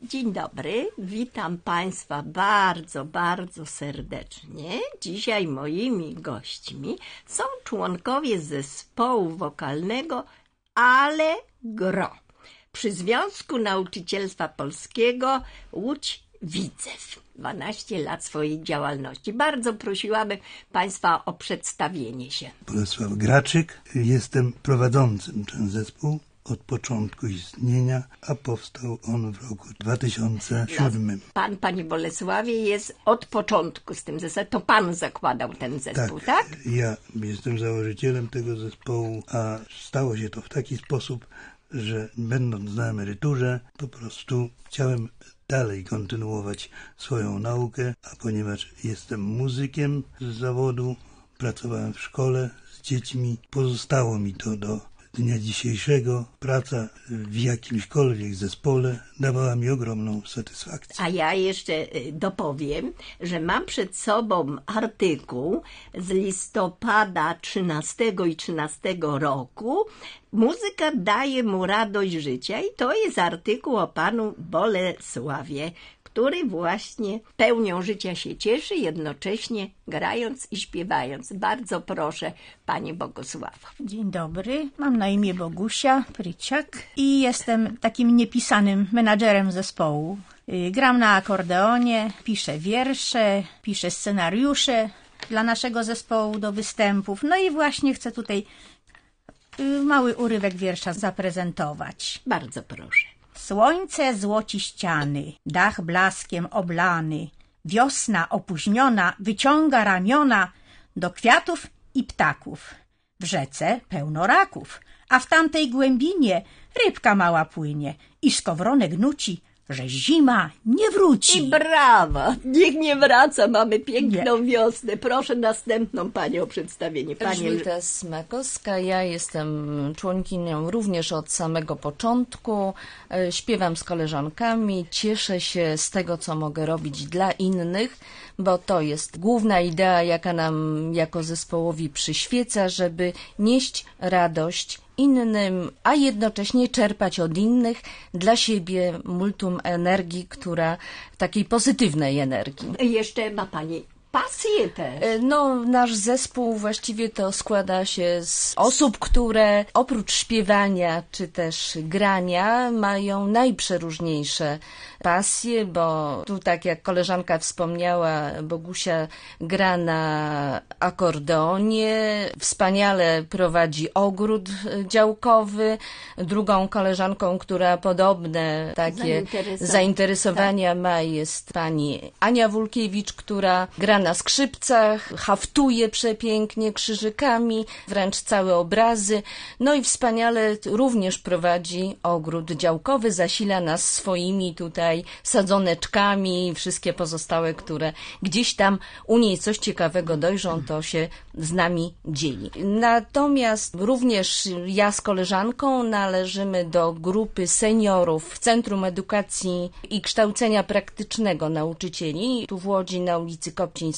Dzień dobry, witam Państwa bardzo, bardzo serdecznie. Dzisiaj moimi gośćmi są członkowie zespołu wokalnego Allegro przy Związku Nauczycielstwa Polskiego Łódź-Widzew. 12 lat swojej działalności. Bardzo prosiłabym Państwa o przedstawienie się. Bolesław Graczyk, jestem prowadzącym ten zespół od początku istnienia, a powstał on w roku 2007. Pan, Panie Bolesławie, jest od początku z tym zespołem. To Pan zakładał ten zespół, tak? Ja jestem założycielem tego zespołu, a stało się to w taki sposób, że będąc na emeryturze, po prostu chciałem dalej kontynuować swoją naukę, a ponieważ jestem muzykiem z zawodu, pracowałem w szkole z dziećmi, pozostało mi to do dnia dzisiejszego. Praca w jakimśkolwiek zespole dawała mi ogromną satysfakcję. A ja jeszcze dopowiem, że mam przed sobą artykuł z listopada 13 i 13 roku. Muzyka daje mu radość życia i to jest artykuł o panu Bolesławie, który właśnie pełnią życia się cieszy, jednocześnie grając i śpiewając. Bardzo proszę, Pani Bogusławo. Dzień dobry, mam na imię Bogusia Pryciak i jestem takim niepisanym menadżerem zespołu. Gram na akordeonie, piszę wiersze, piszę scenariusze dla naszego zespołu do występów. No i właśnie chcę tutaj mały urywek wiersza zaprezentować. Bardzo proszę. Słońce złoci ściany, dach blaskiem oblany, wiosna opóźniona wyciąga ramiona do kwiatów i ptaków. W rzece pełno raków, a w tamtej głębinie rybka mała płynie i skowronek nuci, że zima nie wróci. I brawa! Niech nie wraca, mamy piękną wiosnę. Proszę następną Panią o przedstawienie. Elżbieta Smakowska, ja jestem członkinią również od samego początku. Śpiewam z koleżankami, cieszę się z tego, co mogę robić dla innych, bo to jest główna idea, jaka nam jako zespołowi przyświeca, żeby nieść radość innym, a jednocześnie czerpać od innych dla siebie multum energii, takiej pozytywnej energii. Jeszcze ma Pani pasję też. No, nasz zespół właściwie to składa się z osób, które oprócz śpiewania czy też grania mają najprzeróżniejsze pasje, bo tu tak jak koleżanka wspomniała, Bogusia gra na akordeonie, wspaniale prowadzi ogród działkowy. Drugą koleżanką, która podobne takie zainteresowania ma, jest pani Ania Wulkiewicz, która gra na skrzypcach, haftuje przepięknie krzyżykami, wręcz całe obrazy. No i wspaniale również prowadzi ogród działkowy, zasila nas swoimi tutaj sadzoneczkami i wszystkie pozostałe, które gdzieś tam u niej coś ciekawego dojrzą, to się z nami dzieli. Natomiast również ja z koleżanką należymy do grupy seniorów w Centrum Edukacji i Kształcenia Praktycznego Nauczycieli, tu w Łodzi na ulicy Kopcińskiego.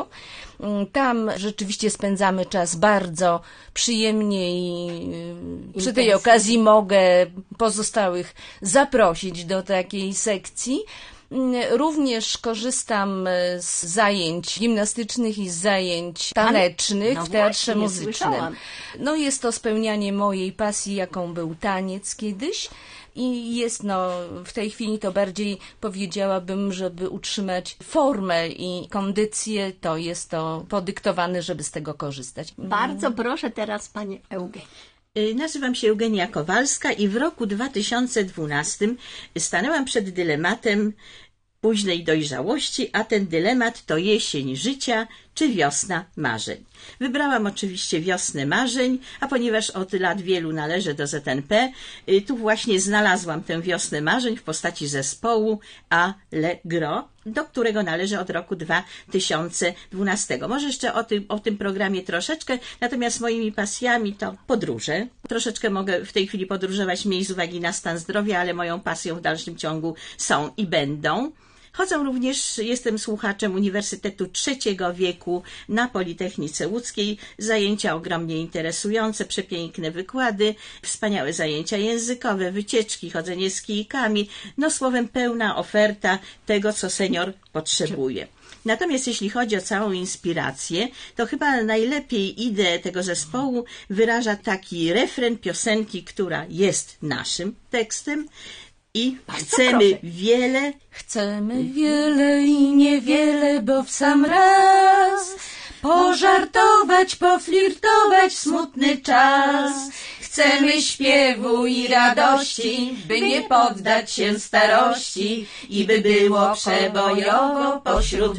Tam rzeczywiście spędzamy czas bardzo przyjemnie i przy tej okazji mogę pozostałych zaprosić do takiej sekcji. Również korzystam z zajęć gimnastycznych i z zajęć tanecznych w Teatrze Muzycznym. No jest to spełnianie mojej pasji, jaką był taniec kiedyś. I jest w tej chwili to bardziej powiedziałabym, żeby utrzymać formę i kondycję, to jest to podyktowane, żeby z tego korzystać. Bardzo proszę teraz Pani Eugenia. Nazywam się Eugenia Kowalska i w roku 2012 stanęłam przed dylematem późnej dojrzałości, a ten dylemat to jesień życia czy wiosna marzeń. Wybrałam oczywiście wiosnę marzeń, a ponieważ od lat wielu należę do ZNP, tu właśnie znalazłam tę wiosnę marzeń w postaci zespołu Allegro, do którego należę od roku 2012. Może jeszcze o tym programie troszeczkę, natomiast moimi pasjami to podróże. Troszeczkę mogę w tej chwili podróżować mniej z uwagi na stan zdrowia, ale moją pasją w dalszym ciągu są i będą Chodzą również, jestem słuchaczem Uniwersytetu Trzeciego Wieku na Politechnice Łódzkiej. Zajęcia ogromnie interesujące, przepiękne wykłady, wspaniałe zajęcia językowe, wycieczki, chodzenie z kijkami. No słowem pełna oferta tego, co senior potrzebuje. Natomiast jeśli chodzi o całą inspirację, to chyba najlepiej ideę tego zespołu wyraża taki refren piosenki, która jest naszym tekstem i chcemy wiele. Chcemy wiele i niewiele, bo w sam raz pożartować, poflirtować w smutny czas. Chcemy śpiewu i radości, by nie poddać się starości i by było przebojowo pośród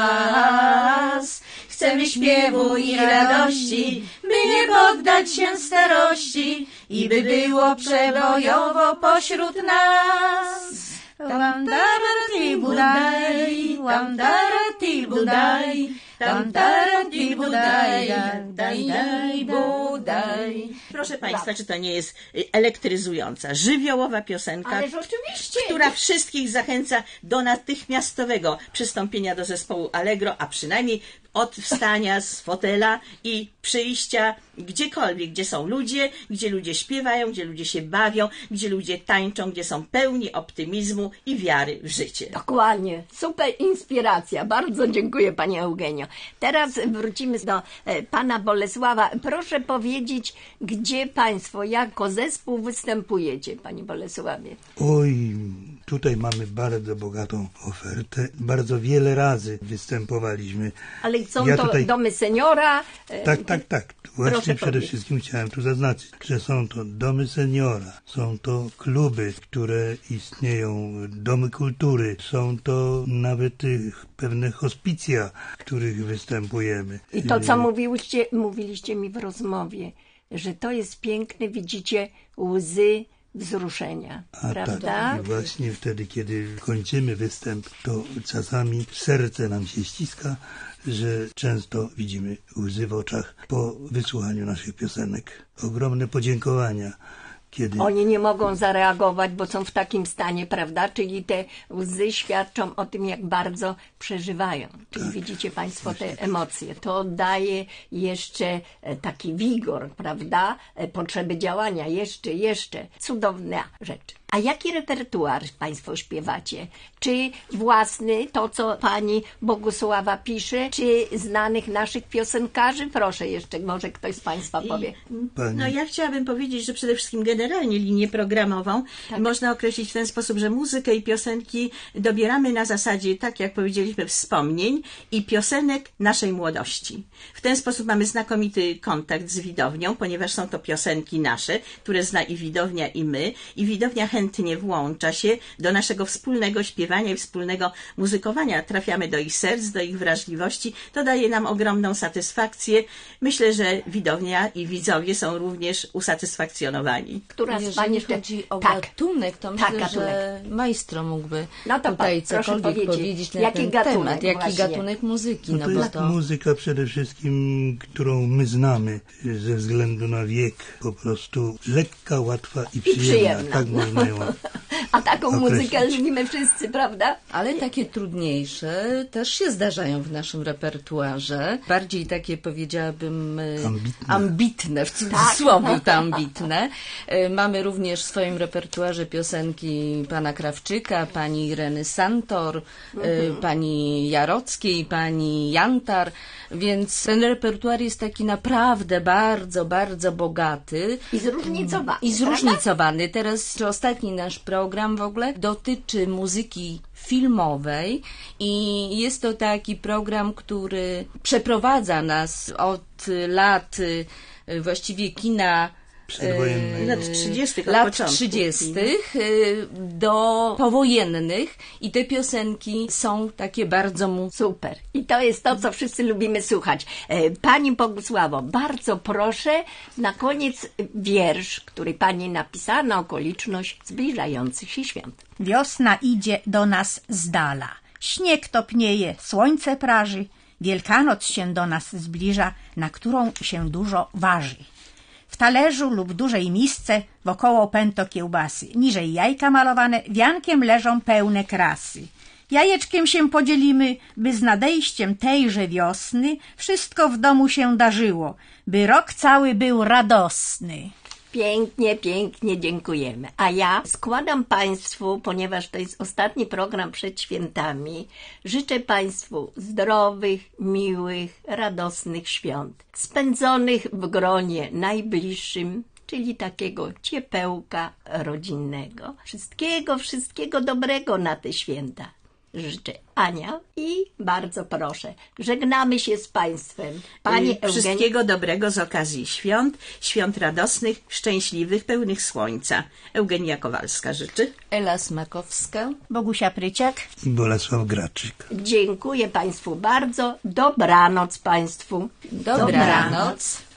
nas. Chcemy śpiewu i radości, by nie poddać się starości i by było przebojowo pośród nas. Tam darati budaj, tam darati budaj, tam darati budaj, daj budaj. Proszę Państwa, czy to nie jest elektryzująca, żywiołowa piosenka, Ależ oczywiście. która wszystkich zachęca do natychmiastowego przystąpienia do zespołu Allegro, a przynajmniej od wstania z fotela i przyjścia gdziekolwiek, gdzie są ludzie, gdzie ludzie śpiewają, gdzie ludzie się bawią, gdzie ludzie tańczą, gdzie są pełni optymizmu i wiary w życie. Dokładnie. Super inspiracja. Bardzo dziękuję Pani Eugenio. Teraz wrócimy do Pana Bolesława. Proszę powiedzieć, gdzie Państwo jako zespół występujecie, Panie Bolesławie? Oj, tutaj mamy bardzo bogatą ofertę. Bardzo wiele razy występowaliśmy. Ale są to domy seniora? Tak. Właśnie przede powiedzieć. wszystkim chciałem tu zaznaczyć, że są to domy seniora, są to kluby, które istnieją, domy kultury, są to nawet pewne hospicja, w których występujemy. I to, co mówiliście mi w rozmowie, że to jest piękne, widzicie łzy wzruszenia, prawda? Tak, i właśnie wtedy, kiedy kończymy występ, to czasami serce nam się ściska, że często widzimy łzy w oczach po wysłuchaniu naszych piosenek. Ogromne podziękowania. Kiedy... Oni nie mogą zareagować, bo są w takim stanie, prawda? Czyli te łzy świadczą o tym, jak bardzo przeżywają. Czyli widzicie Państwo te emocje. To daje jeszcze taki wigor, prawda? Potrzeby działania. Jeszcze. Cudowna rzecz. A jaki repertuar Państwo śpiewacie? Czy własny, to co Pani Bogusława pisze, czy znanych naszych piosenkarzy? Proszę jeszcze, może ktoś z Państwa powie. No ja chciałabym powiedzieć, że przede wszystkim generalnie linię programową można określić w ten sposób, że muzykę i piosenki dobieramy na zasadzie, tak jak powiedzieliśmy, wspomnień i piosenek naszej młodości. W ten sposób mamy znakomity kontakt z widownią, ponieważ są to piosenki nasze, które zna i widownia, i my. I widownia chętnie włącza się do naszego wspólnego śpiewania i wspólnego muzykowania. Trafiamy do ich serc, do ich wrażliwości. To daje nam ogromną satysfakcję. Myślę, że widownia i widzowie są również usatysfakcjonowani. Która z Jeżeli Pani jeszcze... chodzi o gatunek, to myślę, gatunek. że maestro mógłby No to tutaj proszę cokolwiek powiedzieć na ten temat. Jaki właśnie? gatunek muzyki? No to bo jest muzyka przede wszystkim, którą my znamy ze względu na wiek. Po prostu lekka, łatwa i przyjemna. Tak można ją A taką określić. muzykę lubimy wszyscy, prawda? Ale takie trudniejsze też się zdarzają w naszym repertuarze. Bardziej takie, powiedziałabym, ambitne, w cudzysłowie to ambitne. Mamy również w swoim repertuarze piosenki pana Krawczyka, pani Ireny Santor, pani Jarockiej, pani Jantar, więc ten repertuar jest taki naprawdę bardzo, bardzo bogaty. I zróżnicowany. I zróżnicowany. Teraz ostatni nasz program w ogóle dotyczy muzyki filmowej i jest to taki program, który przeprowadza nas od lat właściwie kina Lat 30. lat 30. do powojennych i te piosenki są takie bardzo Super. I to jest to, co wszyscy lubimy słuchać. Pani Bogusławo, bardzo proszę na koniec wiersz, który Pani napisała na okoliczność zbliżających się świąt. Wiosna idzie do nas z dala. Śnieg topnieje, słońce praży. Wielkanoc się do nas zbliża, na którą się dużo waży. W talerzu lub dużej misce wokoło pęto kiełbasy. Niżej jajka malowane wiankiem leżą pełne krasy. Jajeczkiem się podzielimy, by z nadejściem tejże wiosny wszystko w domu się darzyło, by rok cały był radosny. Pięknie, pięknie dziękujemy. A ja składam Państwu, ponieważ to jest ostatni program przed świętami, życzę Państwu zdrowych, miłych, radosnych świąt, spędzonych w gronie najbliższym, czyli takiego ciepełka rodzinnego. Wszystkiego dobrego na te święta. Życzę Ania i bardzo proszę, żegnamy się z Państwem. Pani Eugenii. Wszystkiego dobrego z okazji świąt radosnych, szczęśliwych, pełnych słońca. Eugenia Kowalska życzy. Ela Smakowska. Bogusia Pryciak. I Bolesław Graczyk. Dziękuję Państwu bardzo. Dobranoc Państwu. Dobranoc.